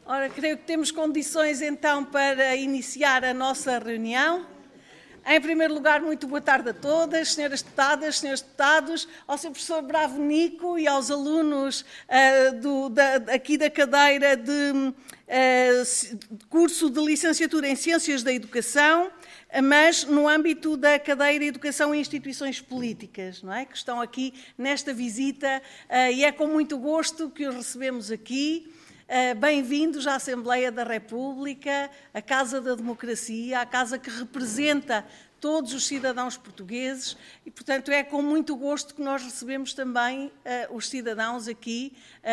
Ora, creio que temos condições então para iniciar a nossa reunião. Em primeiro lugar, muito boa tarde a todas, senhoras deputadas, senhores deputados, ao Sr. Professor Bravo Nico e aos alunos aqui da cadeira de curso de licenciatura em Ciências da Educação, mas no âmbito da cadeira Educação e Instituições Políticas, não é? Que estão aqui nesta visita e é com muito gosto que os recebemos aqui. Bem-vindos à Assembleia da República, à Casa da Democracia, a casa que representa todos os cidadãos portugueses e, portanto, é com muito gosto que nós recebemos também os cidadãos aqui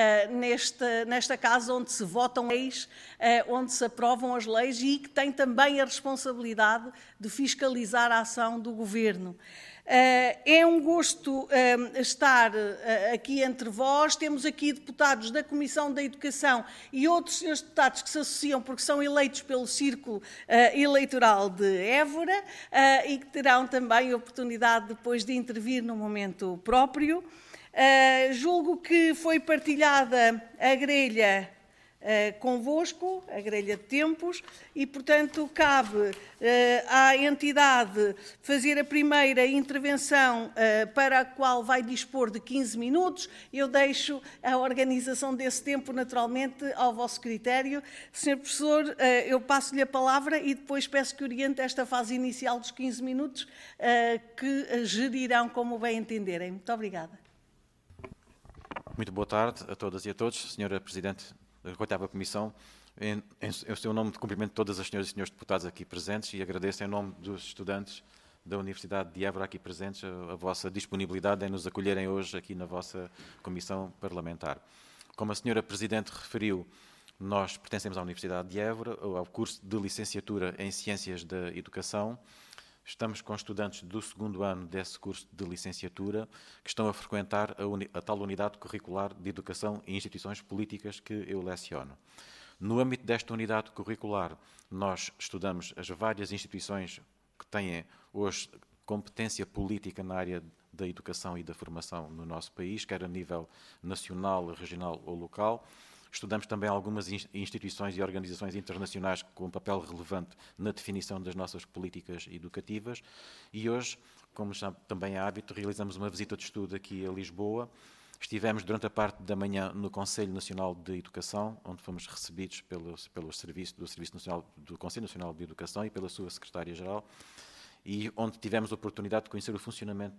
nesta casa onde se votam leis, onde se aprovam as leis e que tem também a responsabilidade de fiscalizar a ação do Governo. É um gosto estar aqui entre vós. Temos aqui deputados da Comissão da Educação e outros senhores deputados que se associam porque são eleitos pelo Círculo Eleitoral de Évora e que terão também a oportunidade depois de intervir no momento próprio. Julgo que foi partilhada a grelha convosco, a grelha de tempos, e, portanto, cabe à entidade fazer a primeira intervenção para a qual vai dispor de 15 minutos. Eu deixo a organização desse tempo, naturalmente, ao vosso critério. Sr. Professor, eu passo-lhe a palavra e depois peço que oriente esta fase inicial dos 15 minutos que gerirão como bem entenderem. Muito obrigada. Muito boa tarde a todas e a todos. Senhora Presidente da 8ª Comissão, em seu nome cumprimento todas as senhoras e senhores deputados aqui presentes e agradeço em nome dos estudantes da Universidade de Évora aqui presentes a vossa disponibilidade em nos acolherem hoje aqui na vossa Comissão Parlamentar. Como a senhora Presidente referiu, nós pertencemos à Universidade de Évora, ao curso de Licenciatura em Ciências da Educação. Estamos com estudantes do 2º ano desse curso de licenciatura que estão a frequentar a tal unidade curricular de Educação e Instituições Políticas que eu leciono. No âmbito desta unidade curricular, nós estudamos as várias instituições que têm hoje competência política na área da educação e da formação no nosso país, quer a nível nacional, regional ou local. Estudamos também algumas instituições e organizações internacionais com um papel relevante na definição das nossas políticas educativas e hoje, como já também é hábito, realizamos uma visita de estudo aqui a Lisboa. Estivemos durante a parte da manhã no Conselho Nacional de Educação, onde fomos recebidos pelo Serviço Nacional, do Conselho Nacional de Educação e pela sua Secretária-Geral, e onde tivemos a oportunidade de conhecer o funcionamento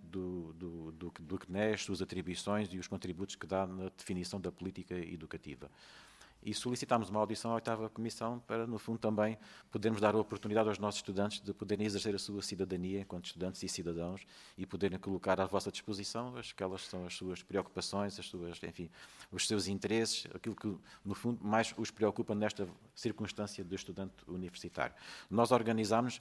do CNES, suas atribuições e os contributos que dá na definição da política educativa. E solicitámos uma audição à 8ª Comissão para, no fundo, também podermos dar a oportunidade aos nossos estudantes de poderem exercer a sua cidadania enquanto estudantes e cidadãos e poderem colocar à vossa disposição aquelas são as suas preocupações, enfim, os seus interesses, aquilo que, no fundo, mais os preocupa nesta circunstância do estudante universitário. Nós organizámos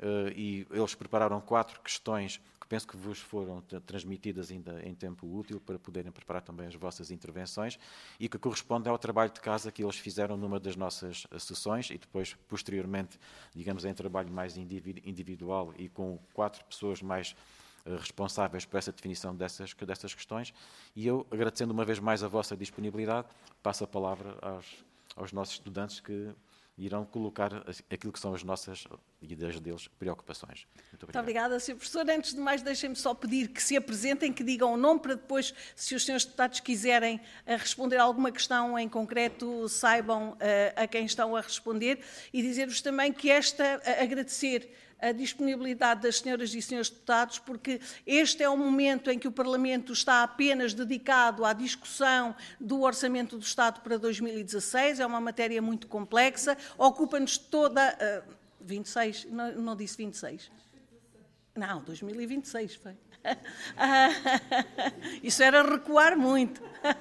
e eles prepararam 4 questões que penso que vos foram transmitidas ainda em tempo útil para poderem preparar também as vossas intervenções e que correspondem ao trabalho de casa que eles fizeram numa das nossas sessões e depois, posteriormente, digamos, em trabalho mais individual e com 4 pessoas mais responsáveis por essa definição dessas questões. E eu, agradecendo uma vez mais a vossa disponibilidade, passo a palavra aos nossos estudantes que irão colocar aquilo que são as nossas e das deles preocupações. Muito obrigada, Sr. Professor. Antes de mais, deixem-me só pedir que se apresentem, que digam o nome, para depois, se os senhores deputados quiserem responder a alguma questão em concreto, saibam a quem estão a responder e dizer-vos também que agradecer a disponibilidade das senhoras e senhores deputados, porque este é o momento em que o Parlamento está apenas dedicado à discussão do Orçamento do Estado para 2016, é uma matéria muito complexa, ocupa-nos toda... 26? Não disse 26? Não, 2026 foi. Isso era recuar muito.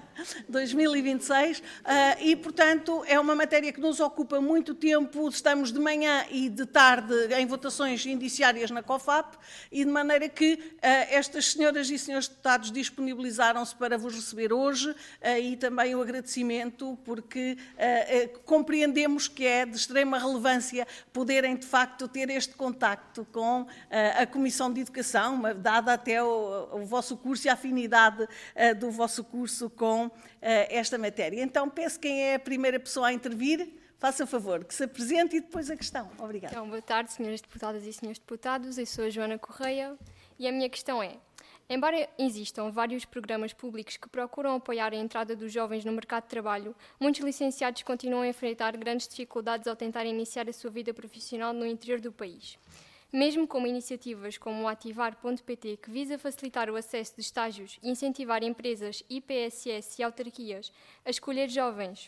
2026 e, portanto, é uma matéria que nos ocupa muito tempo. Estamos de manhã e de tarde em votações indiciárias na COFAP e de maneira que estas senhoras e senhores deputados disponibilizaram-se para vos receber hoje e também o agradecimento porque compreendemos que é de extrema relevância poderem, de facto, ter este contacto com a Comissão de Educação, dada até o vosso curso e a afinidade do vosso curso com esta matéria. Então, peço quem é a primeira pessoa a intervir. Faça favor, que se apresente e depois a questão. Obrigada. Então, boa tarde, senhoras deputadas e senhores deputados. Eu sou a Joana Correia e a minha questão é: embora existam vários programas públicos que procuram apoiar a entrada dos jovens no mercado de trabalho, muitos licenciados continuam a enfrentar grandes dificuldades ao tentar iniciar a sua vida profissional no interior do país. Mesmo com iniciativas como o Ativar.pt, que visa facilitar o acesso de estágios e incentivar empresas, IPSS e autarquias a escolher jovens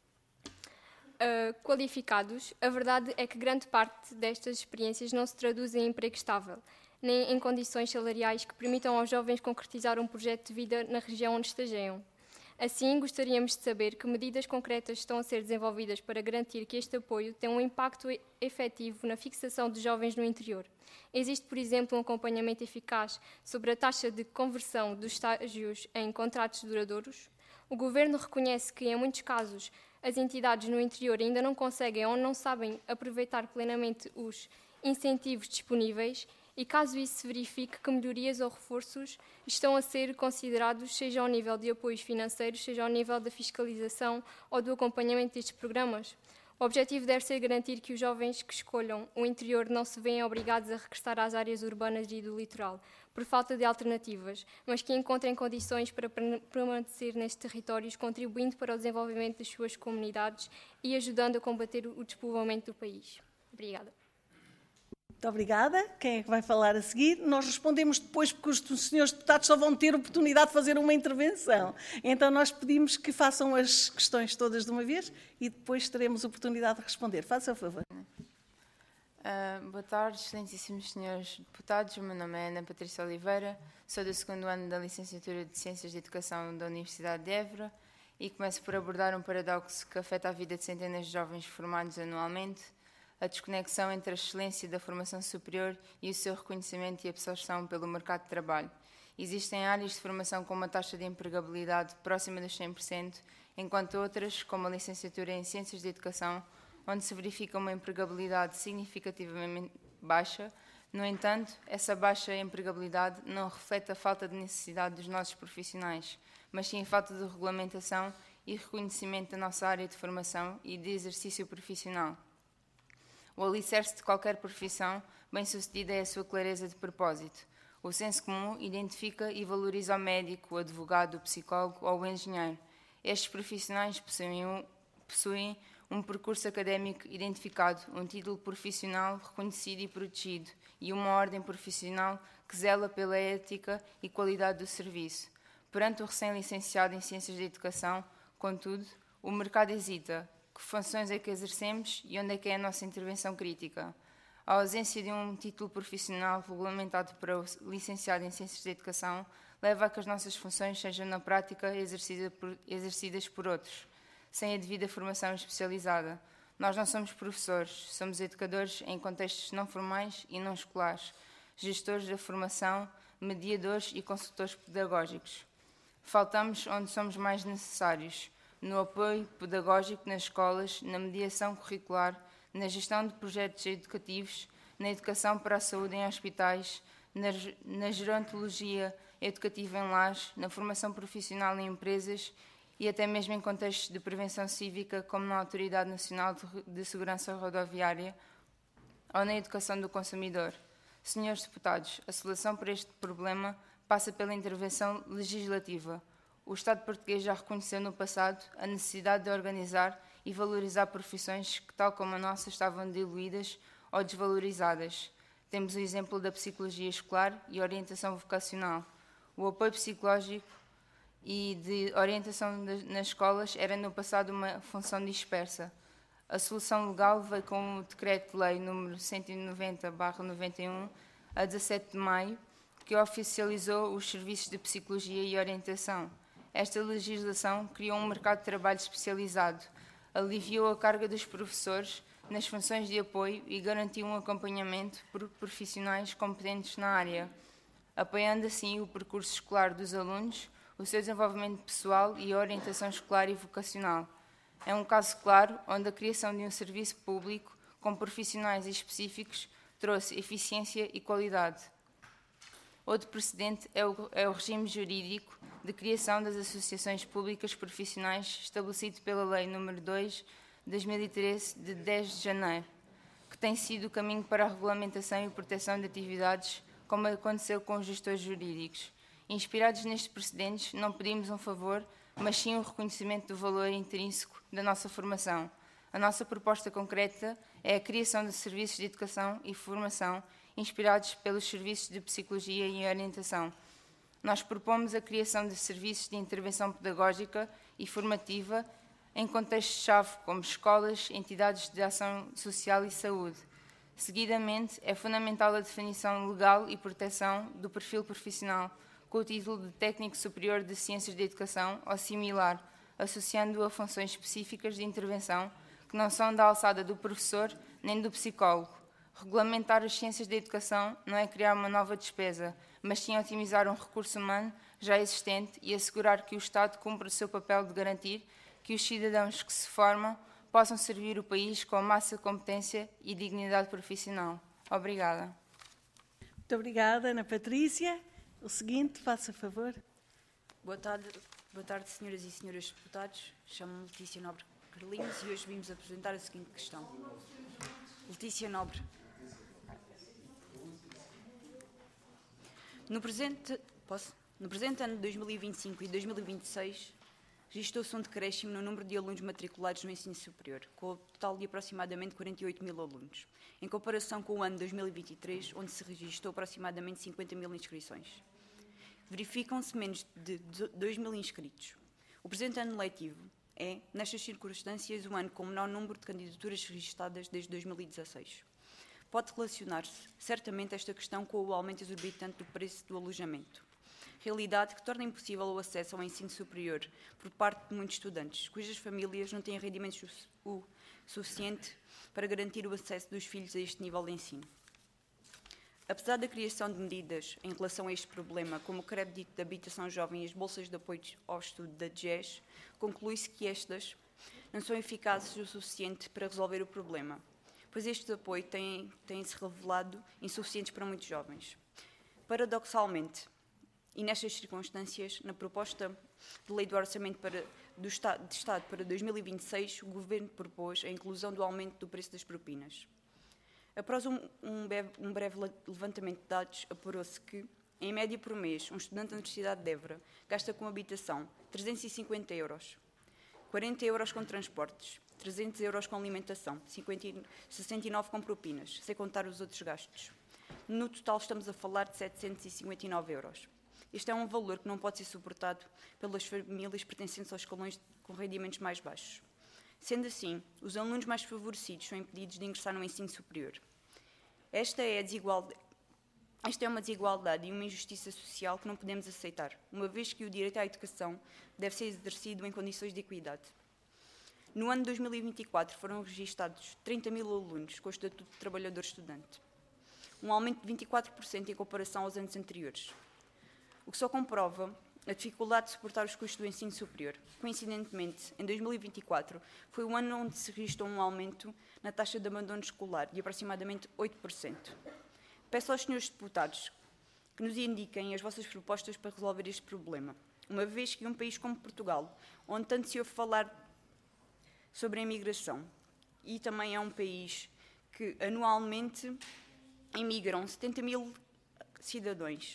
qualificados, a verdade é que grande parte destas experiências não se traduz em emprego estável, nem em condições salariais que permitam aos jovens concretizar um projeto de vida na região onde estageiam. Assim, gostaríamos de saber que medidas concretas estão a ser desenvolvidas para garantir que este apoio tenha um impacto efetivo na fixação de jovens no interior. Existe, por exemplo, um acompanhamento eficaz sobre a taxa de conversão dos estágios em contratos duradouros? O Governo reconhece que, em muitos casos, as entidades no interior ainda não conseguem ou não sabem aproveitar plenamente os incentivos disponíveis e, caso isso se verifique, que melhorias ou reforços estão a ser considerados, seja ao nível de apoios financeiros, seja ao nível da fiscalização ou do acompanhamento destes programas. O objetivo deve ser garantir que os jovens que escolham o interior não se veem obrigados a regressar às áreas urbanas e do litoral, por falta de alternativas, mas que encontrem condições para permanecer nestes territórios, contribuindo para o desenvolvimento das suas comunidades e ajudando a combater o despovoamento do país. Obrigada. Muito obrigada. Quem é que vai falar a seguir? Nós respondemos depois, porque os senhores deputados só vão ter oportunidade de fazer uma intervenção. Então, nós pedimos que façam as questões todas de uma vez e depois teremos oportunidade de responder. Faça o favor. Boa tarde, excelentíssimos senhores deputados. O meu nome é Ana Patrícia Oliveira, sou do 2º ano da Licenciatura de Ciências de Educação da Universidade de Évora e começo por abordar um paradoxo que afeta a vida de centenas de jovens formados anualmente, a desconexão entre a excelência da formação superior e o seu reconhecimento e absorção pelo mercado de trabalho. Existem áreas de formação com uma taxa de empregabilidade próxima dos 100%, enquanto outras, como a Licenciatura em Ciências de Educação, onde se verifica uma empregabilidade significativamente baixa. No entanto, essa baixa empregabilidade não reflete a falta de necessidade dos nossos profissionais, mas sim a falta de regulamentação e reconhecimento da nossa área de formação e de exercício profissional. O alicerce de qualquer profissão bem-sucedida é a sua clareza de propósito. O senso comum identifica e valoriza o médico, o advogado, o psicólogo ou o engenheiro. Estes profissionais possuem um percurso académico identificado, um título profissional reconhecido e protegido e uma ordem profissional que zela pela ética e qualidade do serviço. Perante o recém-licenciado em Ciências de Educação, contudo, o mercado hesita. Que funções é que exercemos e onde é que é a nossa intervenção crítica? A ausência de um título profissional regulamentado para o licenciado em Ciências de Educação leva a que as nossas funções sejam, na prática, exercidas por outros, sem a devida formação especializada. Nós não somos professores, somos educadores em contextos não formais e não escolares, gestores da formação, mediadores e consultores pedagógicos. Faltamos onde somos mais necessários, no apoio pedagógico nas escolas, na mediação curricular, na gestão de projetos educativos, na educação para a saúde em hospitais, na gerontologia educativa em lares, na formação profissional em empresas e até mesmo em contextos de prevenção cívica, como na Autoridade Nacional de Segurança Rodoviária ou na educação do consumidor. Senhores deputados, a solução para este problema passa pela intervenção legislativa. O Estado português já reconheceu no passado a necessidade de organizar e valorizar profissões que, tal como a nossa, estavam diluídas ou desvalorizadas. Temos o exemplo da psicologia escolar e orientação vocacional. O apoio psicológico e de orientação nas escolas era no passado uma função dispersa. A solução legal veio com o Decreto-Lei nº 190/91, a 17 de maio, que oficializou os serviços de psicologia e orientação. Esta legislação criou um mercado de trabalho especializado, aliviou a carga dos professores nas funções de apoio e garantiu um acompanhamento por profissionais competentes na área, apoiando assim o percurso escolar dos alunos, o seu desenvolvimento pessoal e a orientação escolar e vocacional. É um caso claro onde a criação de um serviço público com profissionais específicos trouxe eficiência e qualidade. Outro precedente é o regime jurídico de criação das associações públicas profissionais estabelecido pela Lei nº 2 2013, de 10 de janeiro, que tem sido o caminho para a regulamentação e proteção de atividades, como aconteceu com os gestores jurídicos. Inspirados nestes precedentes, não pedimos um favor, mas sim o reconhecimento do valor intrínseco da nossa formação. A nossa proposta concreta é a criação de serviços de educação e formação inspirados pelos serviços de psicologia e orientação. Nós propomos a criação de serviços de intervenção pedagógica e formativa em contextos-chave como escolas, entidades de ação social e saúde. Seguidamente, é fundamental a definição legal e proteção do perfil profissional, com o título de Técnico Superior de Ciências de Educação ou similar, associando-o a funções específicas de intervenção que não são da alçada do professor nem do psicólogo. Regulamentar as ciências da educação não é criar uma nova despesa, mas sim otimizar um recurso humano já existente e assegurar que o Estado cumpra o seu papel de garantir que os cidadãos que se formam possam servir o país com a máxima competência e dignidade profissional. Obrigada. Muito obrigada, Ana Patrícia. O seguinte, faça favor. Boa tarde, senhoras e senhores deputados. Chamo-me Letícia Nobre Carlinhos e hoje vimos apresentar a seguinte questão. Letícia Nobre. No presente ano de 2025 e 2026, registrou-se um decréscimo no número de alunos matriculados no ensino superior, com o total de aproximadamente 48 mil alunos, em comparação com o ano de 2023, onde se registrou aproximadamente 50 mil inscrições. Verificam-se menos de 2 mil inscritos. O presente ano letivo é, nestas circunstâncias, o ano com o menor número de candidaturas registradas desde 2016. Pode relacionar-se, certamente, esta questão com o aumento exorbitante do preço do alojamento, realidade que torna impossível o acesso ao ensino superior por parte de muitos estudantes, cujas famílias não têm rendimentos o suficiente para garantir o acesso dos filhos a este nível de ensino. Apesar da criação de medidas em relação a este problema, como o crédito de habitação jovem e as bolsas de apoio ao estudo da DGES, conclui-se que estas não são eficazes o suficiente para resolver o problema, pois estes apoios têm-se revelado insuficientes para muitos jovens. Paradoxalmente, e nestas circunstâncias, na proposta de lei do orçamento de Estado para 2026, o Governo propôs a inclusão do aumento do preço das propinas. Após um breve levantamento de dados, apurou-se que, em média por mês, um estudante da Universidade de Évora gasta com habitação 350 euros, 40 euros com transportes, 300 euros com alimentação, 69 com propinas, sem contar os outros gastos. No total estamos a falar de 759 euros. Este é um valor que não pode ser suportado pelas famílias pertencentes aos escalões com rendimentos mais baixos. Sendo assim, os alunos mais favorecidos são impedidos de ingressar no ensino superior. Esta é uma desigualdade e uma injustiça social que não podemos aceitar, uma vez que o direito à educação deve ser exercido em condições de equidade. No ano de 2024 foram registados 30 mil alunos com o estatuto de trabalhador estudante, um aumento de 24% em comparação aos anos anteriores, o que só comprova a dificuldade de suportar os custos do ensino superior. Coincidentemente, em 2024, foi o ano onde se registrou um aumento na taxa de abandono escolar de aproximadamente 8%. Peço aos senhores deputados que nos indiquem as vossas propostas para resolver este problema, uma vez que um país como Portugal, onde tanto se ouve falar sobre a imigração, e também é um país que anualmente imigram 70 mil cidadãos,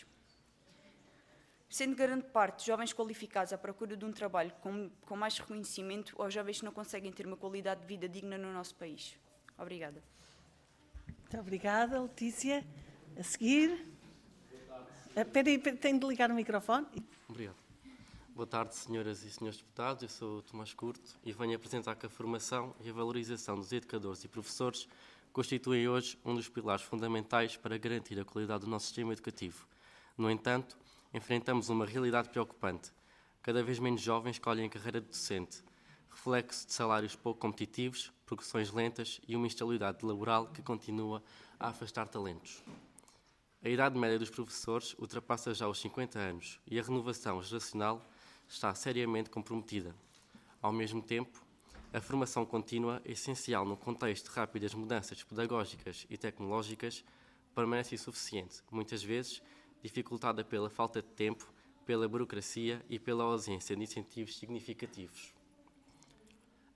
sendo grande parte de jovens qualificados à procura de um trabalho com mais reconhecimento aos jovens que não conseguem ter uma qualidade de vida digna no nosso país. Obrigada. Muito obrigada, Letícia. A seguir... Espera aí, tenho de ligar o microfone. Obrigado. Boa tarde, senhoras e senhores deputados. Eu sou o Tomás Curto e venho apresentar que a formação e a valorização dos educadores e professores constituem hoje um dos pilares fundamentais para garantir a qualidade do nosso sistema educativo. No entanto, enfrentamos uma realidade preocupante. Cada vez menos jovens escolhem a carreira de docente, reflexo de salários pouco competitivos, progressões lentas e uma instabilidade laboral que continua a afastar talentos. A idade média dos professores ultrapassa já os 50 anos e a renovação geracional está seriamente comprometida. Ao mesmo tempo, a formação contínua, essencial no contexto de rápidas mudanças pedagógicas e tecnológicas, permanece insuficiente, muitas vezes dificultada pela falta de tempo, pela burocracia e pela ausência de incentivos significativos.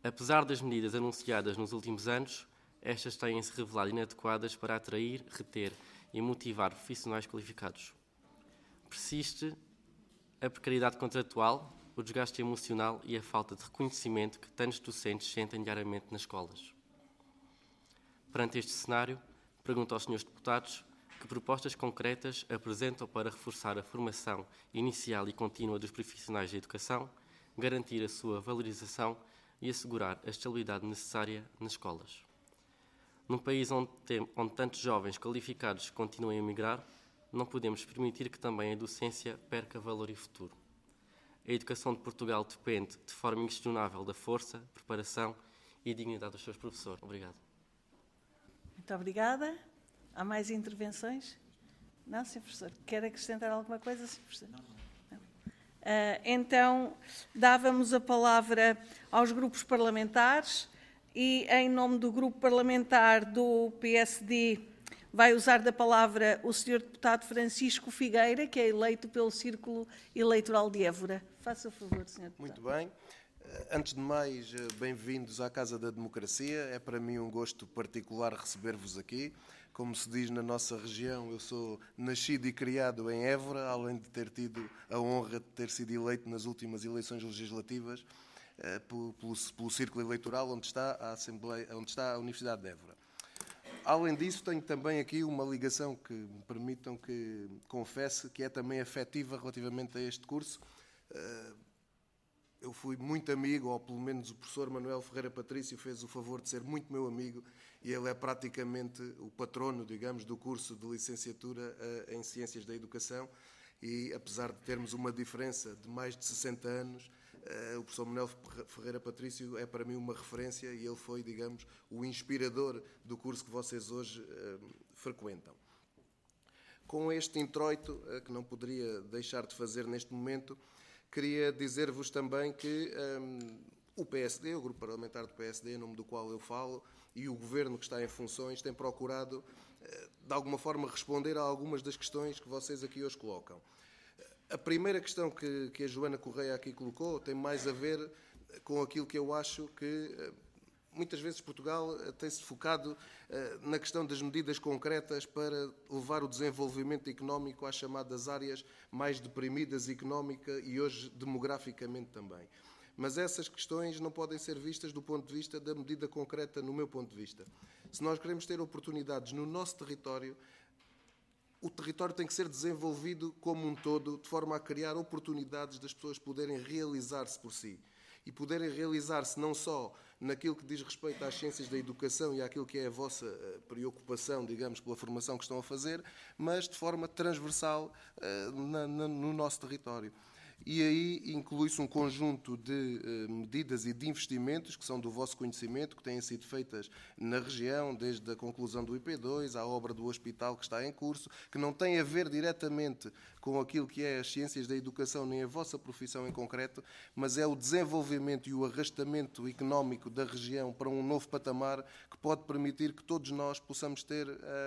Apesar das medidas anunciadas nos últimos anos, estas têm-se revelado inadequadas para atrair, reter e motivar profissionais qualificados. Persiste a precariedade contratual, o desgaste emocional e a falta de reconhecimento que tantos docentes sentem diariamente nas escolas. Perante este cenário, pergunto aos senhores deputados que propostas concretas apresentam para reforçar a formação inicial e contínua dos profissionais da educação, garantir a sua valorização e assegurar a estabilidade necessária nas escolas. Num país onde tantos jovens qualificados continuam a emigrar, não podemos permitir que também a docência perca valor e futuro. A educação de Portugal depende de forma inquestionável da força, preparação e dignidade dos seus professores. Obrigado. Muito obrigada. Há mais intervenções? Não, Sr. Professor. Quer acrescentar alguma coisa, Sr. Professor? Não. Então, dávamos a palavra aos grupos parlamentares e, em nome do grupo parlamentar do PSD, vai usar da palavra o Sr. Deputado Francisco Figueira, que é eleito pelo Círculo Eleitoral de Évora. Faça o favor, Sr. Deputado. Muito bem. Antes de mais, bem-vindos à Casa da Democracia. É para mim um gosto particular receber-vos aqui. Como se diz na nossa região, eu sou nascido e criado em Évora, além de ter tido a honra de ter sido eleito nas últimas eleições legislativas pelo Círculo Eleitoral, onde está a Universidade de Évora. Além disso, tenho também aqui uma ligação que me permitam que confesse que é também afetiva relativamente a este curso. Eu fui muito amigo, ou pelo menos o professor Manuel Ferreira Patrício fez o favor de ser muito meu amigo, e ele é praticamente o patrono, digamos, do curso de licenciatura em Ciências da Educação, e apesar de termos uma diferença de mais de 60 anos, o professor Manuel Ferreira Patrício é para mim uma referência e ele foi, digamos, o inspirador do curso que vocês hoje frequentam. Com este introito, que não poderia deixar de fazer neste momento, queria dizer-vos também que o PSD, o grupo parlamentar do PSD, em nome do qual eu falo, e o governo que está em funções, tem procurado, de alguma forma, responder a algumas das questões que vocês aqui hoje colocam. A primeira questão que a Joana Correia aqui colocou tem mais a ver com aquilo que eu acho que muitas vezes Portugal tem-se focado na questão das medidas concretas para levar o desenvolvimento económico às chamadas áreas mais deprimidas económica e hoje demograficamente também. Mas essas questões não podem ser vistas do ponto de vista da medida concreta, no meu ponto de vista. Se nós queremos ter oportunidades no nosso território, o território tem que ser desenvolvido como um todo, de forma a criar oportunidades das pessoas poderem realizar-se por si. E poderem realizar-se não só naquilo que diz respeito às ciências da educação e àquilo que é a vossa preocupação, digamos, pela formação que estão a fazer, mas de forma transversal no nosso território. E aí inclui-se um conjunto de medidas e de investimentos que são do vosso conhecimento, que têm sido feitas na região, desde a conclusão do IP2, à obra do hospital que está em curso, que não tem a ver diretamente com aquilo que é as ciências da educação, nem a vossa profissão em concreto, mas é o desenvolvimento e o arrastamento económico da região para um novo patamar que pode permitir que todos nós possamos ter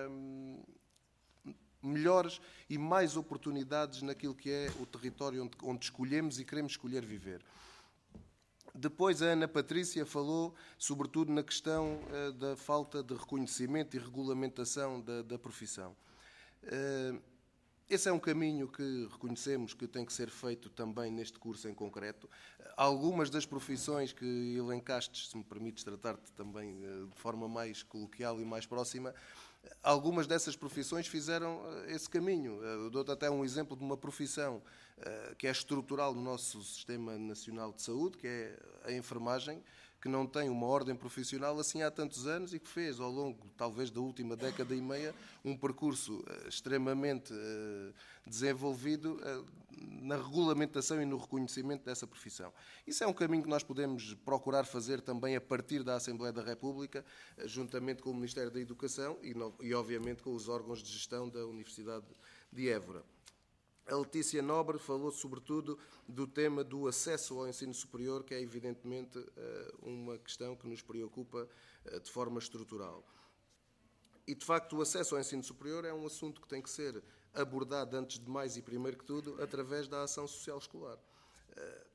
melhores e mais oportunidades naquilo que é o território onde escolhemos e queremos escolher viver. Depois a Ana Patrícia falou, sobretudo, na questão da falta de reconhecimento e regulamentação da profissão. Esse é um caminho que reconhecemos que tem que ser feito também neste curso em concreto. Algumas das profissões que elencaste, se me permites tratar-te também de forma mais coloquial e mais próxima, algumas dessas profissões fizeram esse caminho. Eu dou-te até um exemplo de uma profissão que é estrutural no nosso Sistema Nacional de Saúde, que é a enfermagem, que não tem uma ordem profissional assim há tantos anos e que fez, ao longo, talvez, da última década e meia, um percurso extremamente desenvolvido na regulamentação e no reconhecimento dessa profissão. Isso é um caminho que nós podemos procurar fazer também a partir da Assembleia da República, juntamente com o Ministério da Educação e obviamente, com os órgãos de gestão da Universidade de Évora. A Letícia Nobre falou, sobretudo, do tema do acesso ao ensino superior, que é, evidentemente, uma questão que nos preocupa de forma estrutural. E, de facto, o acesso ao ensino superior é um assunto que tem que ser abordado, antes de mais e primeiro que tudo, através da ação social escolar.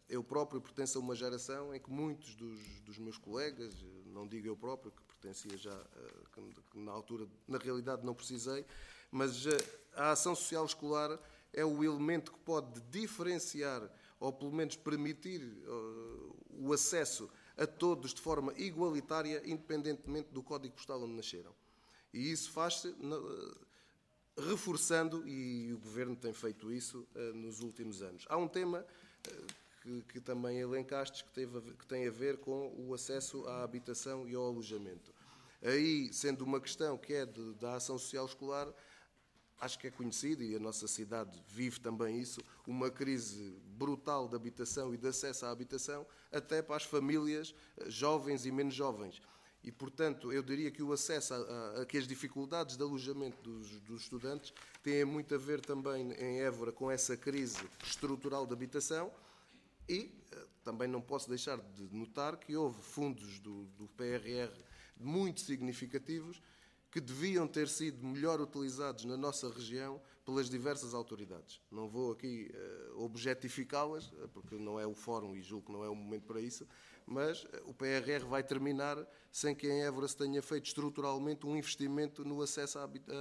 Eu próprio pertenço a uma geração em que muitos dos meus colegas, não digo eu próprio, que pertencia já, que na altura, na realidade, não precisei, mas a ação social escolar é o elemento que pode diferenciar, ou pelo menos permitir o acesso a todos de forma igualitária, independentemente do código postal onde nasceram. E isso faz-se reforçando, e o Governo tem feito isso nos últimos anos. Há um tema que também elencaste, que tem a ver com o acesso à habitação e ao alojamento. Aí, sendo uma questão que é da ação social escolar, acho que é conhecido, e a nossa cidade vive também isso, uma crise brutal de habitação e de acesso à habitação, até para as famílias jovens e menos jovens. E, portanto, eu diria que o acesso que as dificuldades de alojamento dos estudantes têm muito a ver também em Évora com essa crise estrutural de habitação, e também não posso deixar de notar que houve fundos do PRR muito significativos que deviam ter sido melhor utilizados na nossa região pelas diversas autoridades. Não vou aqui objetificá-las, porque não é o fórum e julgo que não é o momento para isso, mas o PRR vai terminar sem que em Évora se tenha feito estruturalmente um investimento no acesso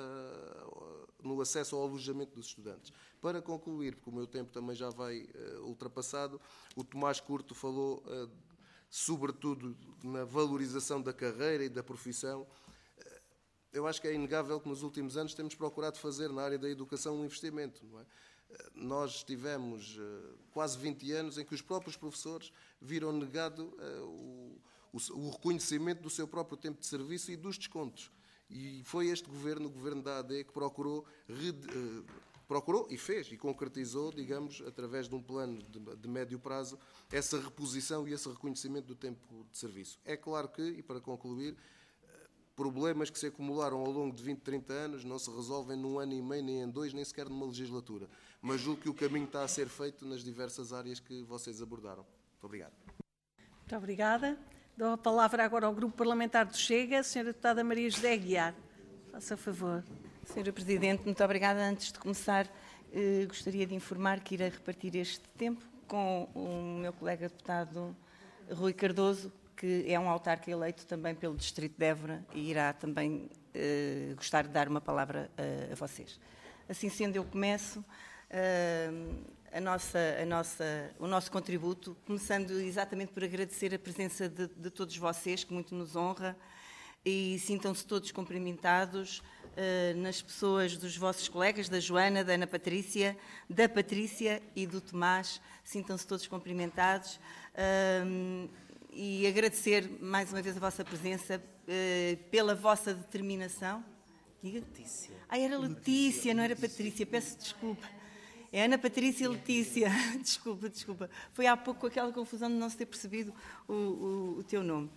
ao alojamento dos estudantes. Para concluir, porque o meu tempo também já vai ultrapassado, o Tomás Curto falou sobretudo na valorização da carreira e da profissão. Eu acho que é inegável que nos últimos anos temos procurado fazer na área da educação um investimento, não é? Nós tivemos quase 20 anos em que os próprios professores viram negado o reconhecimento do seu próprio tempo de serviço e dos descontos. E foi este governo, o governo da AD, que procurou e fez e concretizou, digamos, através de um plano de médio prazo, essa reposição e esse reconhecimento do tempo de serviço. É claro que, e para concluir, problemas que se acumularam ao longo de 20, 30 anos não se resolvem num ano e meio, nem em 2, nem sequer numa legislatura. Mas julgo que o caminho está a ser feito nas diversas áreas que vocês abordaram. Muito obrigado. Muito obrigada. Dou a palavra agora ao Grupo Parlamentar do Chega, a Sra. Deputada Maria José Aguiar. Faça favor. Sra. Presidente, muito obrigada. Antes de começar, gostaria de informar que irei repartir este tempo com o meu colega deputado Rui Cardoso, que é um autarca eleito também pelo Distrito de Évora e irá também gostar de dar uma palavra a vocês. Assim sendo, eu começo o nosso contributo, começando exatamente por agradecer a presença de todos vocês, que muito nos honra, e sintam-se todos cumprimentados nas pessoas dos vossos colegas, da Joana, da Ana Patrícia, da Patrícia e do Tomás. Sintam-se todos cumprimentados. E agradecer mais uma vez a vossa presença, pela vossa determinação. Diga. Letícia. Era Letícia, não era Patrícia, peço desculpa. É Ana Patrícia e Letícia. Desculpa. Foi há pouco aquela confusão de não se ter percebido o teu nome.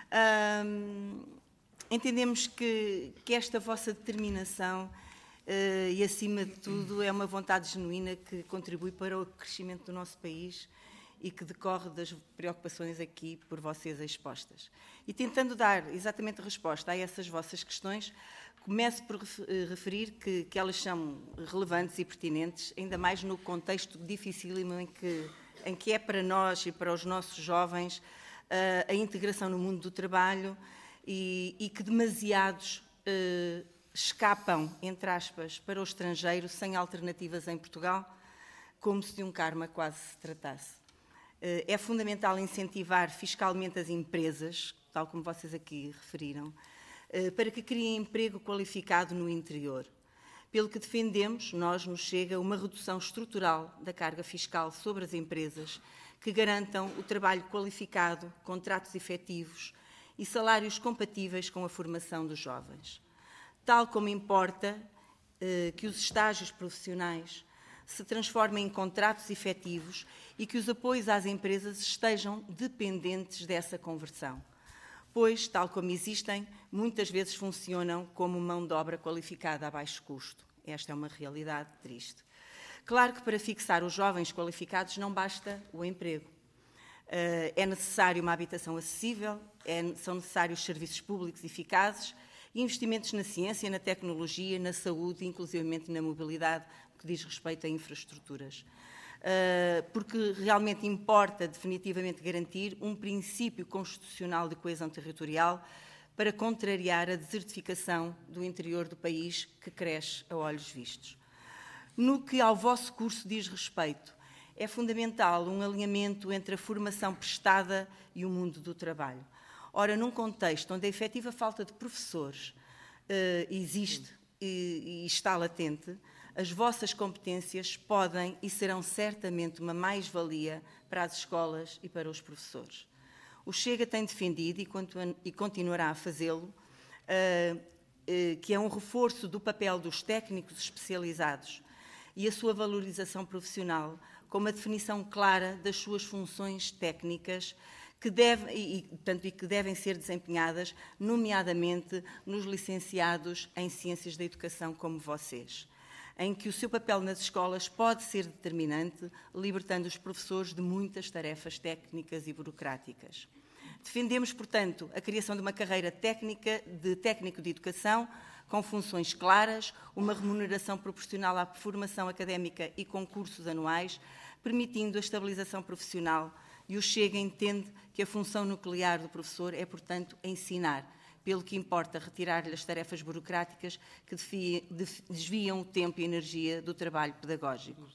Entendemos que esta vossa determinação e, acima de tudo, é uma vontade genuína que contribui para o crescimento do nosso país e que decorre das preocupações aqui por vocês expostas. E tentando dar exatamente resposta a essas vossas questões, começo por referir que elas são relevantes e pertinentes, ainda mais no contexto dificílimo em que é para nós e para os nossos jovens a integração no mundo do trabalho e que demasiados escapam, entre aspas, para o estrangeiro sem alternativas em Portugal, como se de um karma quase se tratasse. É fundamental incentivar fiscalmente as empresas, tal como vocês aqui referiram, para que criem emprego qualificado no interior. Pelo que defendemos, nos chega uma redução estrutural da carga fiscal sobre as empresas que garantam o trabalho qualificado, contratos efetivos e salários compatíveis com a formação dos jovens. Tal como importa que os estágios profissionais se transformem em contratos efetivos e que os apoios às empresas estejam dependentes dessa conversão, pois, tal como existem, muitas vezes funcionam como mão de obra qualificada a baixo custo. Esta é uma realidade triste. Claro que para fixar os jovens qualificados não basta o emprego. É necessário uma habitação acessível, são necessários serviços públicos eficazes, investimentos na ciência, na tecnologia, na saúde, inclusivamente na mobilidade, que diz respeito a infraestruturas. porque realmente importa definitivamente garantir um princípio constitucional de coesão territorial para contrariar a desertificação do interior do país, que cresce a olhos vistos. No que ao vosso curso diz respeito, é fundamental um alinhamento entre a formação prestada e o mundo do trabalho. Ora, num contexto onde a efetiva falta de professores existe e está latente, as vossas competências podem e serão certamente uma mais-valia para as escolas e para os professores. O Chega tem defendido, e continuará a fazê-lo, que é um reforço do papel dos técnicos especializados e a sua valorização profissional, com uma definição clara das suas funções técnicas que devem ser desempenhadas, nomeadamente nos licenciados em Ciências da Educação como vocês, em que o seu papel nas escolas pode ser determinante, libertando os professores de muitas tarefas técnicas e burocráticas. Defendemos, portanto, a criação de uma carreira técnica de técnico de educação com funções claras, uma remuneração proporcional à formação académica e concursos anuais, permitindo a estabilização profissional. E o Chega entende que a função nuclear do professor é, portanto, ensinar, pelo que importa retirar-lhe as tarefas burocráticas que desviam o tempo e a energia do trabalho pedagógico.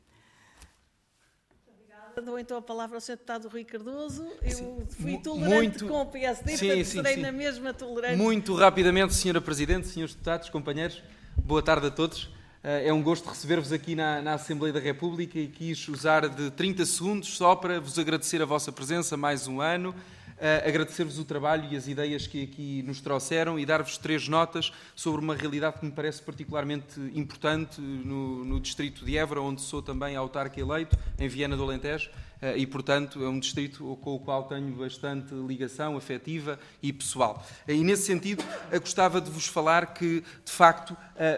Dou então a palavra ao Sr. Deputado Rui Cardoso. Eu fui tolerante com o PSD, portanto serei na mesma tolerante. Muito rapidamente, Sra. Presidente, Srs. Deputados, companheiros, boa tarde a todos. É um gosto receber-vos aqui na Assembleia da República e quis usar de 30 segundos só para vos agradecer a vossa presença mais um ano, agradecer-vos o trabalho e as ideias que aqui nos trouxeram e dar-vos 3 notas sobre uma realidade que me parece particularmente importante no distrito de Évora, onde sou também autarca eleito, em Viana do Alentejo, e, portanto, é um distrito com o qual tenho bastante ligação afetiva e pessoal. E, nesse sentido, gostava de vos falar que, de facto,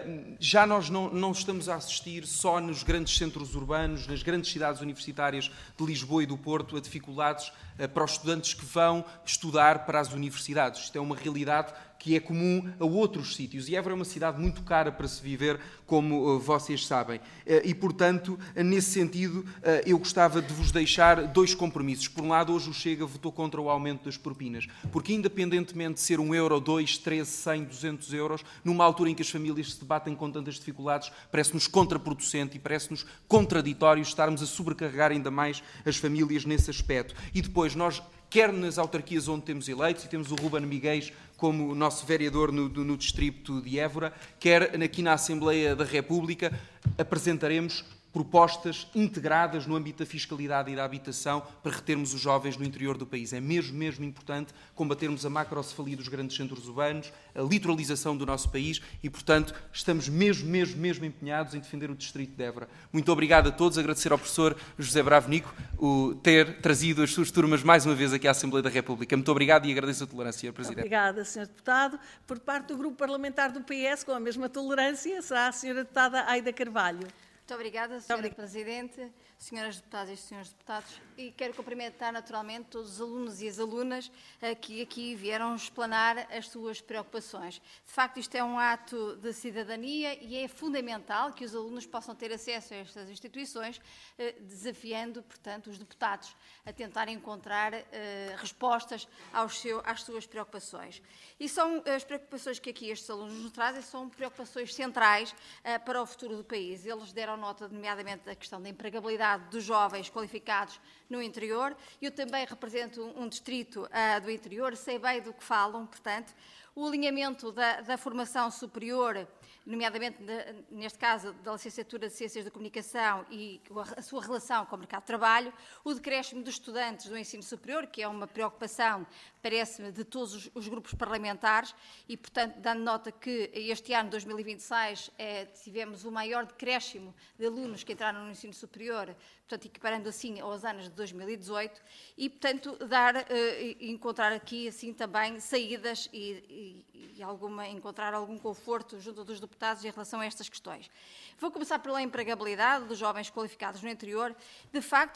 já nós não estamos a assistir só nos grandes centros urbanos, nas grandes cidades universitárias de Lisboa e do Porto, a dificuldades para os estudantes que vão estudar para as universidades. Isto é uma realidade que é comum a outros sítios. E Évora é uma cidade muito cara para se viver, como vocês sabem. E, portanto, nesse sentido, eu gostava de vos deixar 2 compromissos. Por um lado, hoje o Chega votou contra o aumento das propinas, porque independentemente de ser 1 euro, 2, 13, 100, 200 euros, numa altura em que as famílias se debatem com tantas dificuldades, parece-nos contraproducente e parece-nos contraditório estarmos a sobrecarregar ainda mais as famílias nesse aspecto. E depois, nós, quer nas autarquias onde temos eleitos, e temos o Ruben Miguéis como nosso vereador no distrito de Évora, quer aqui na Assembleia da República, apresentaremos propostas integradas no âmbito da fiscalidade e da habitação para retermos os jovens no interior do país. É mesmo importante combatermos a macrocefalia dos grandes centros urbanos, a litoralização do nosso país e, portanto, estamos mesmo empenhados em defender o distrito de Évora. Muito obrigado a todos, agradecer ao professor José Bravo Nico ter trazido as suas turmas mais uma vez aqui à Assembleia da República. Muito obrigado e agradeço a tolerância, Sr. Presidente. Obrigada, Sr. Deputado. Por parte do Grupo Parlamentar do PS, com a mesma tolerância, será a Sra. Deputada Aida Carvalho. Muito obrigada, Sra. Presidente, Senhoras Deputadas e Senhores Deputados, e quero cumprimentar naturalmente todos os alunos e as alunas que aqui vieram explanar as suas preocupações. De facto, isto é um ato de cidadania e é fundamental que os alunos possam ter acesso a estas instituições, desafiando, portanto, os deputados a tentar encontrar respostas às suas preocupações. E são as preocupações que aqui estes alunos nos trazem, são preocupações centrais para o futuro do país. Eles deram nota, nomeadamente, da questão da empregabilidade dos jovens qualificados no interior. Eu também represento um distrito do interior, sei bem do que falam, portanto, o alinhamento da formação superior, nomeadamente, neste caso, da licenciatura de Ciências da Comunicação e a sua relação com o mercado de trabalho, o decréscimo dos estudantes do ensino superior, que é uma preocupação, parece-me, de todos os grupos parlamentares e, portanto, dando nota que este ano, 2026, tivemos o maior decréscimo de alunos que entraram no ensino superior, portanto, equiparando assim aos anos de 2018 e, portanto, encontrar aqui, assim, também saídas e encontrar algum conforto junto dos deputados em relação a estas questões. Vou começar pela empregabilidade dos jovens qualificados no interior. De facto,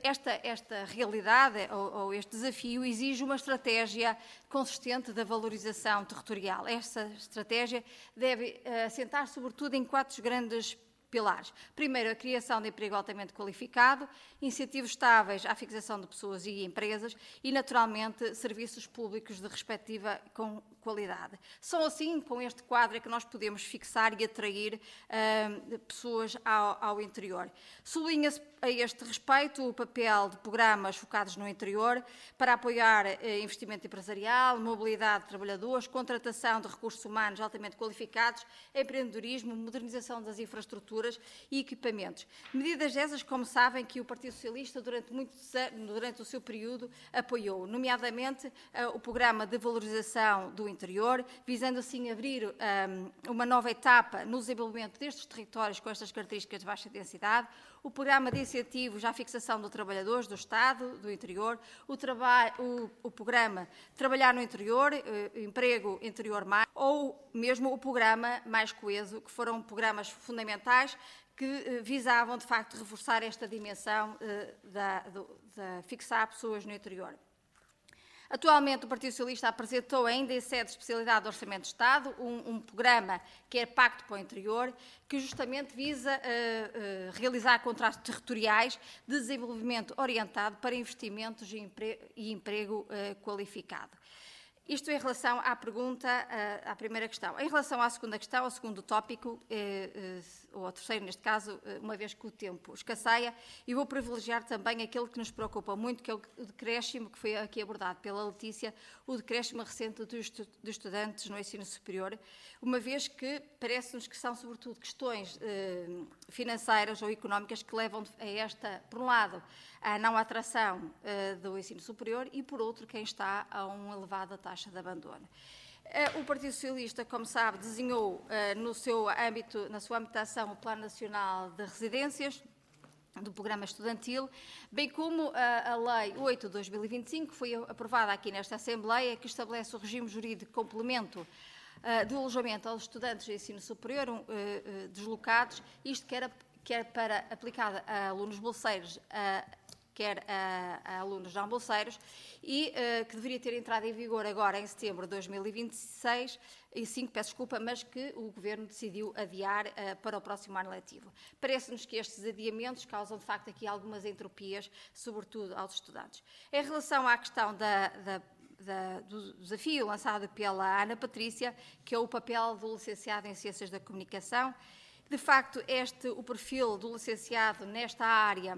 esta realidade ou este desafio exige uma estratégia consistente da valorização territorial. Esta estratégia deve assentar sobretudo em 4 grandes pilares. Primeiro, a criação de emprego altamente qualificado, incentivos estáveis à fixação de pessoas e empresas e, naturalmente, serviços públicos de respectiva com qualidade. São assim, com este quadro, é que nós podemos fixar e atrair pessoas ao interior. Sublinha-se a este respeito o papel de programas focados no interior para apoiar investimento empresarial, mobilidade de trabalhadores, contratação de recursos humanos altamente qualificados, empreendedorismo, modernização das infraestruturas e equipamentos. Medidas essas, como sabem, que o Partido Socialista durante o seu período apoiou, nomeadamente o programa de valorização do interior, visando assim abrir uma nova etapa no desenvolvimento destes territórios com estas características de baixa densidade, o programa de incentivos à fixação de trabalhadores do Estado, do interior, o programa Trabalhar no Interior, Emprego Interior Mais, ou mesmo o programa Mais Coeso, que foram programas fundamentais que visavam, de facto, reforçar esta dimensão de fixar pessoas no interior. Atualmente, o Partido Socialista apresentou ainda em sede de especialidade do Orçamento de Estado um programa que é Pacto para o Interior, que justamente visa realizar contratos territoriais de desenvolvimento orientado para investimentos e emprego qualificado. Isto em relação à pergunta, à primeira questão. Em relação à segunda questão, ao segundo tópico, ou ao terceiro neste caso, uma vez que o tempo escasseia, eu vou privilegiar também aquele que nos preocupa muito, que é o decréscimo que foi aqui abordado pela Letícia, o decréscimo recente dos estudantes no ensino superior, uma vez que parece-nos que são sobretudo questões financeiras ou económicas que levam a esta, por um lado, a não atração do ensino superior e, por outro, quem está a uma elevada taxa de abandono. O Partido Socialista, como sabe, desenhou na sua habitação o Plano Nacional de Residências do Programa Estudantil, bem como a Lei 8 de 2025, que foi aprovada aqui nesta Assembleia, que estabelece o regime jurídico de complemento do alojamento aos estudantes de ensino superior deslocados, isto quer para aplicado a alunos bolseiros, quer a alunos não bolseiros, e que deveria ter entrado em vigor agora em setembro de 2026, mas que o Governo decidiu adiar para o próximo ano letivo. Parece-nos que estes adiamentos causam, de facto, aqui algumas entropias, sobretudo aos estudantes. Em relação à questão do desafio lançado pela Ana Patrícia, que é o papel do licenciado em Ciências da Comunicação, de facto, o perfil do licenciado nesta área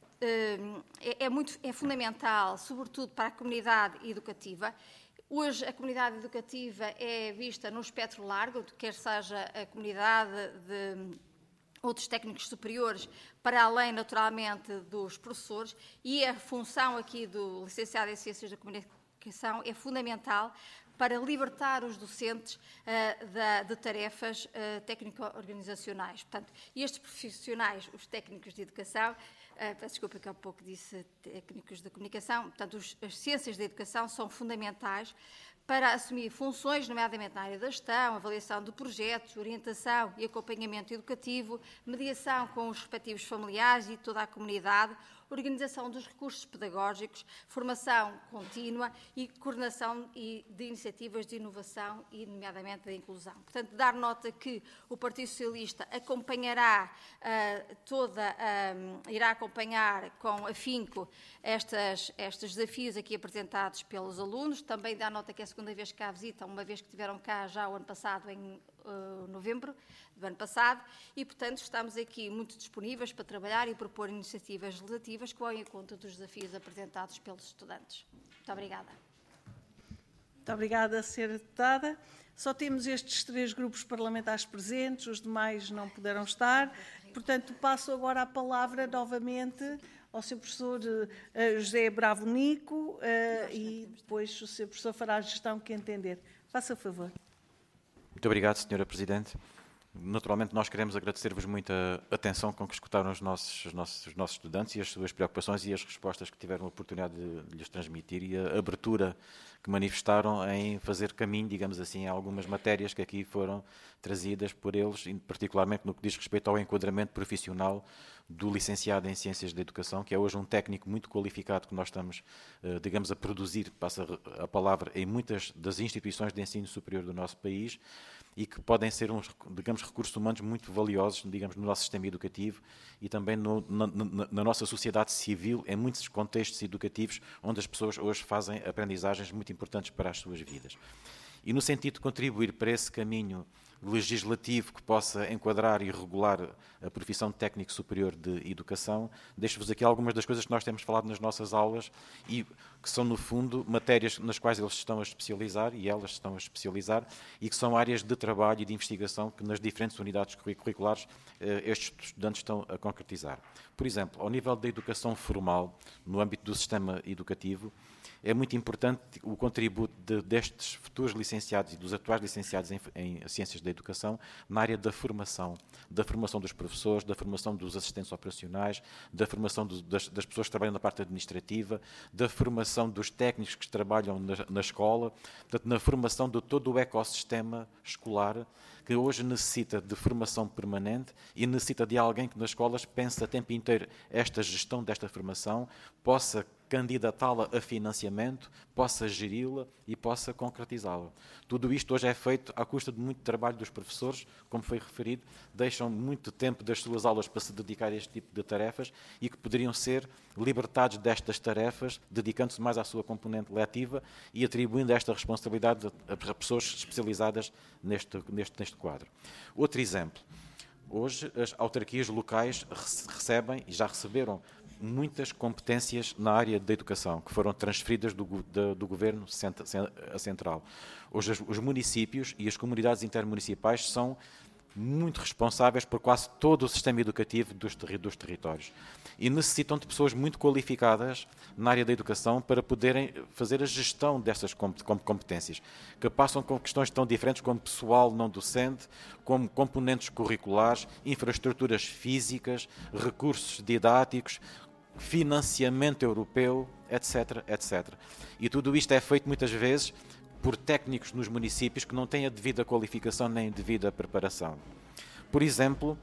é fundamental, sobretudo para a comunidade educativa. Hoje a comunidade educativa é vista num espectro largo, quer seja a comunidade de outros técnicos superiores, para além, naturalmente, dos professores, e a função aqui do licenciado em Ciências da Comunicação é fundamental para libertar os docentes de tarefas técnico-organizacionais. Portanto, estes profissionais, os técnicos de educação, peço desculpa que há pouco disse técnicos de comunicação, portanto, as ciências da educação são fundamentais para assumir funções, nomeadamente na área da gestão, avaliação de projetos, orientação e acompanhamento educativo, mediação com os respectivos familiares e toda a comunidade, organização dos recursos pedagógicos, formação contínua e coordenação de iniciativas de inovação e, nomeadamente, da inclusão. Portanto, dar nota que o Partido Socialista acompanhará irá acompanhar com afinco estes desafios aqui apresentados pelos alunos. Também dá nota que é a segunda vez que cá visitam, uma vez que estiveram cá já o ano passado, em novembro do ano passado, e, portanto, estamos aqui muito disponíveis para trabalhar e propor iniciativas legislativas que vão em conta dos desafios apresentados pelos estudantes. Muito obrigada. Muito obrigada, Sra. Deputada. Só temos estes 3 grupos parlamentares presentes, os demais não puderam estar. Portanto, passo agora a palavra novamente ao Sr. Professor José Bravo Nico e depois o Sr. Professor fará a gestão que entender. Faça favor. Muito obrigado, Sra. Presidente. Naturalmente, nós queremos agradecer-vos muito a atenção com que escutaram os nossos estudantes e as suas preocupações e as respostas que tiveram a oportunidade de lhes transmitir e a abertura que manifestaram em fazer caminho, digamos assim, a algumas matérias que aqui foram trazidas por eles, particularmente no que diz respeito ao enquadramento profissional do licenciado em Ciências da Educação, que é hoje um técnico muito qualificado que nós estamos, digamos, a produzir, passa a palavra, em muitas das instituições de ensino superior do nosso país, e que podem ser digamos, recursos humanos muito valiosos, digamos, no nosso sistema educativo e também na nossa sociedade civil, em muitos contextos educativos, onde as pessoas hoje fazem aprendizagens muito importantes para as suas vidas. E no sentido de contribuir para esse caminho legislativo que possa enquadrar e regular a profissão de técnico superior de educação, deixo-vos aqui algumas das coisas que nós temos falado nas nossas aulas e que são, no fundo, matérias nas quais eles estão a especializar e elas estão a especializar e que são áreas de trabalho e de investigação que nas diferentes unidades curriculares estes estudantes estão a concretizar. Por exemplo, ao nível da educação formal, no âmbito do sistema educativo, é muito importante o contributo destes futuros licenciados e dos atuais licenciados em Ciências da Educação na área da formação dos professores, da formação dos assistentes operacionais, da formação das pessoas que trabalham na parte administrativa, da formação dos técnicos que trabalham na escola, portanto, na formação de todo o ecossistema escolar, que hoje necessita de formação permanente e necessita de alguém que nas escolas pense a tempo inteiro esta gestão desta formação, possa candidatá-la a financiamento, possa geri-la e possa concretizá-la. Tudo isto hoje é feito à custa de muito trabalho dos professores, como foi referido, deixam muito tempo das suas aulas para se dedicar a este tipo de tarefas e que poderiam ser libertados destas tarefas, dedicando-se mais à sua componente letiva e atribuindo esta responsabilidade a pessoas especializadas neste quadro. Outro exemplo. Hoje, as autarquias locais recebem e já receberam muitas competências na área da educação, que foram transferidas do Governo Central. Hoje, os municípios e as comunidades intermunicipais são muito responsáveis por quase todo o sistema educativo dos territórios e necessitam de pessoas muito qualificadas na área da educação para poderem fazer a gestão dessas competências, que passam com questões tão diferentes como pessoal não docente, como componentes curriculares, infraestruturas físicas, recursos didáticos, financiamento europeu, etc., etc. E tudo isto é feito muitas vezes por técnicos nos municípios que não têm a devida qualificação nem a devida preparação. Por exemplo,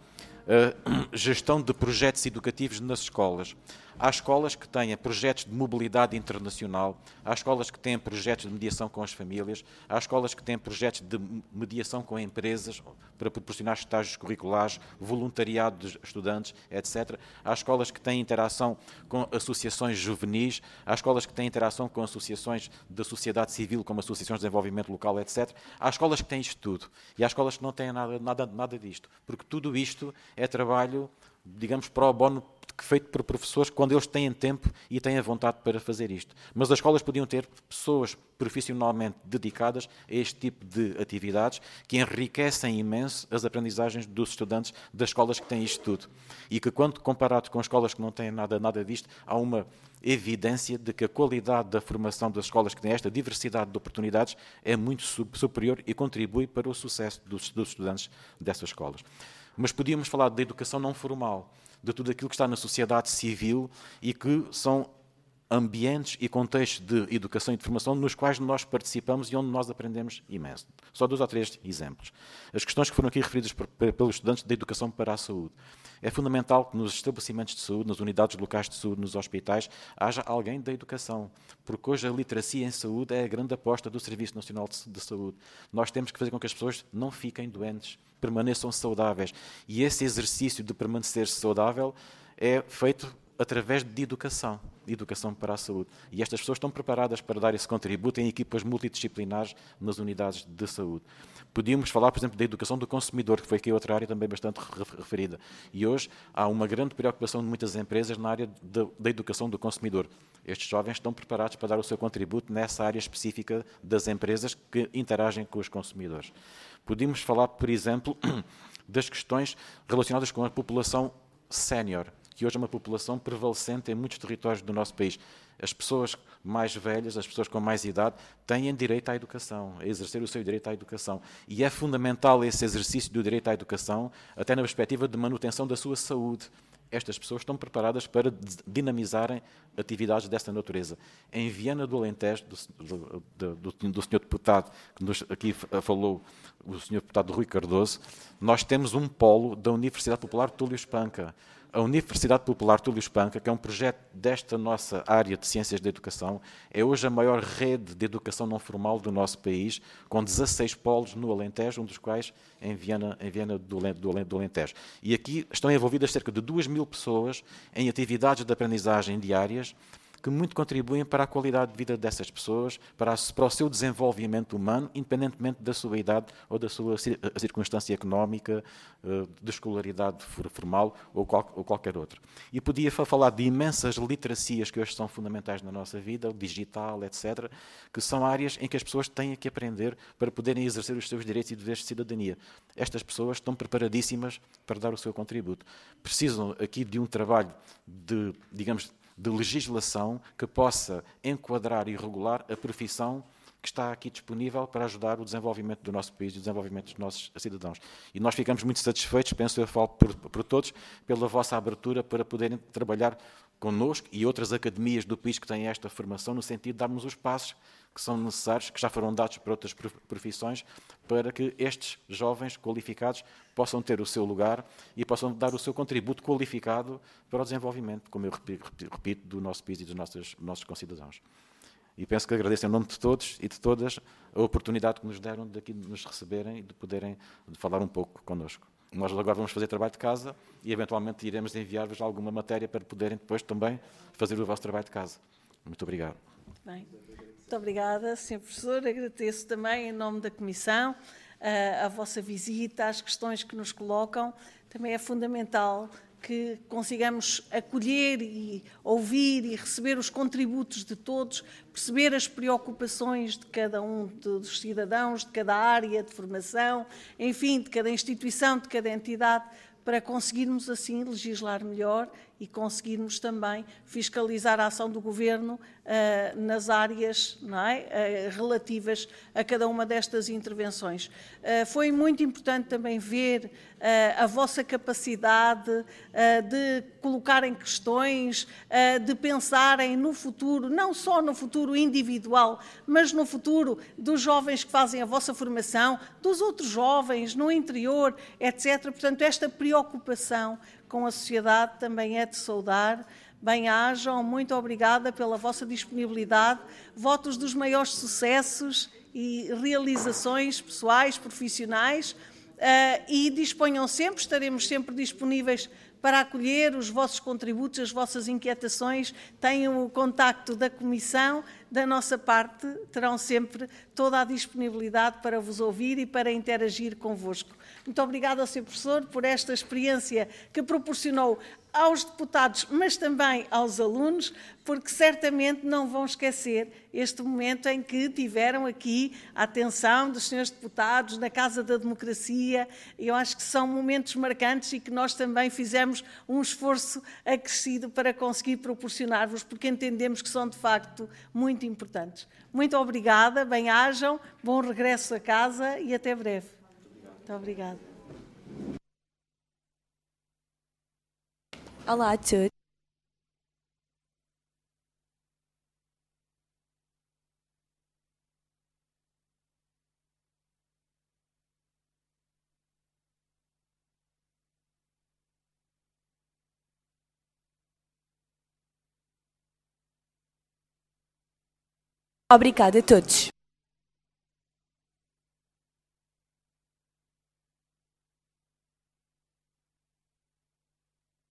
gestão de projetos educativos nas escolas. Há escolas que têm projetos de mobilidade internacional, há escolas que têm projetos de mediação com as famílias, há escolas que têm projetos de mediação com empresas para proporcionar estágios curriculares, voluntariado de estudantes, etc. Há escolas que têm interação com associações juvenis, há escolas que têm interação com associações da sociedade civil, como associações de desenvolvimento local, etc. Há escolas que têm isto tudo e há escolas que não têm nada disto, porque tudo isto é trabalho, digamos, pro bono, feito por professores quando eles têm tempo e têm a vontade para fazer isto. Mas as escolas podiam ter pessoas profissionalmente dedicadas a este tipo de atividades que enriquecem imenso as aprendizagens dos estudantes das escolas que têm isto tudo. E que, quando comparado com escolas que não têm nada disto, há uma evidência de que a qualidade da formação das escolas que têm esta diversidade de oportunidades é muito superior e contribui para o sucesso dos estudantes dessas escolas. Mas podíamos falar da educação não formal, de tudo aquilo que está na sociedade civil e que são ambientes e contextos de educação e de formação nos quais nós participamos e onde nós aprendemos imenso. Só 2 ou 3 exemplos. As questões que foram aqui referidas pelos estudantes da educação para a saúde. É fundamental que nos estabelecimentos de saúde, nas unidades locais de saúde, nos hospitais, haja alguém da educação, porque hoje a literacia em saúde é a grande aposta do Serviço Nacional de Saúde. Nós temos que fazer com que as pessoas não fiquem doentes, permaneçam saudáveis. E esse exercício de permanecer saudável é feito através de educação para a saúde. E estas pessoas estão preparadas para dar esse contributo em equipas multidisciplinares nas unidades de saúde. Podíamos falar, por exemplo, da educação do consumidor, que foi aqui outra área também bastante referida. E hoje há uma grande preocupação de muitas empresas na área da educação do consumidor. Estes jovens estão preparados para dar o seu contributo nessa área específica das empresas que interagem com os consumidores. Podíamos falar, por exemplo, das questões relacionadas com a população sénior, que hoje é uma população prevalecente em muitos territórios do nosso país. As pessoas mais velhas, as pessoas com mais idade, têm direito à educação, a exercer o seu direito à educação. E é fundamental esse exercício do direito à educação, até na perspectiva de manutenção da sua saúde. Estas pessoas estão preparadas para dinamizarem atividades desta natureza. Em Viana do Alentejo, do Sr. Deputado, que nos aqui falou, o Sr. Deputado Rui Cardoso, nós temos um polo da Universidade Popular Túlio Espanca. a Universidade Popular Túlio Espanca, que é um projeto desta nossa área de Ciências da Educação, é hoje a maior rede de educação não formal do nosso país, com 16 polos no Alentejo, um dos quais em Viana do Alentejo. E aqui estão envolvidas cerca de 2.000 pessoas em atividades de aprendizagem diárias, que muito contribuem para a qualidade de vida dessas pessoas, para o seu desenvolvimento humano, independentemente da sua idade ou da sua circunstância económica, de escolaridade formal ou qualquer outra. E podia falar de imensas literacias que hoje são fundamentais na nossa vida, o digital, etc., que são áreas em que as pessoas têm que aprender para poderem exercer os seus direitos e deveres de cidadania. Estas pessoas estão preparadíssimas para dar o seu contributo. Precisam aqui de um trabalho de, digamos, de legislação que possa enquadrar e regular a profissão que está aqui disponível para ajudar o desenvolvimento do nosso país e o desenvolvimento dos nossos cidadãos. E nós ficamos muito satisfeitos, penso eu falo por todos, pela vossa abertura para poderem trabalhar connosco e outras academias do país que têm esta formação, no sentido de darmos os passos que são necessários, que já foram dados por outras profissões, para que estes jovens qualificados possam ter o seu lugar e possam dar o seu contributo qualificado para o desenvolvimento, como eu repito, do nosso país e dos nossos concidadãos. E penso que agradeço em nome de todos e de todas a oportunidade que nos deram de aqui nos receberem e de poderem falar um pouco connosco. Nós agora vamos fazer trabalho de casa e eventualmente iremos enviar-vos alguma matéria para poderem depois também fazer o vosso trabalho de casa. Muito obrigado. Bem. Muito obrigada, Sr. Professor. Agradeço também, em nome da Comissão, a vossa visita, as questões que nos colocam. Também é fundamental que consigamos acolher e ouvir e receber os contributos de todos, perceber as preocupações de cada um dos cidadãos, de cada área de formação, enfim, de cada instituição, de cada entidade, para conseguirmos assim legislar melhor e conseguirmos também fiscalizar a ação do Governo nas áreas, não é, relativas a cada uma destas intervenções. Foi muito importante também ver a vossa capacidade de colocarem questões, de pensarem no futuro, não só no futuro individual, mas no futuro dos jovens que fazem a vossa formação, dos outros jovens no interior, etc. Portanto, esta preocupação com a sociedade também é de saudar. Bem-ajam, muito obrigada pela vossa disponibilidade, votos dos maiores sucessos e realizações pessoais, profissionais, e disponham sempre, estaremos sempre disponíveis para acolher os vossos contributos, as vossas inquietações. Tenham o contacto da Comissão, da nossa parte, terão sempre toda a disponibilidade para vos ouvir e para interagir convosco. Muito obrigada ao Sr. Professor por esta experiência que proporcionou aos deputados, mas também aos alunos, porque certamente não vão esquecer este momento em que tiveram aqui a atenção dos senhores deputados na Casa da Democracia. Eu acho que são momentos marcantes e que nós também fizemos um esforço acrescido para conseguir proporcionar-vos, porque entendemos que são de facto muito importantes. Muito obrigada, bem-ajam, bom regresso a casa e até breve. Muito obrigada. Olá a todos. Obrigada a todos.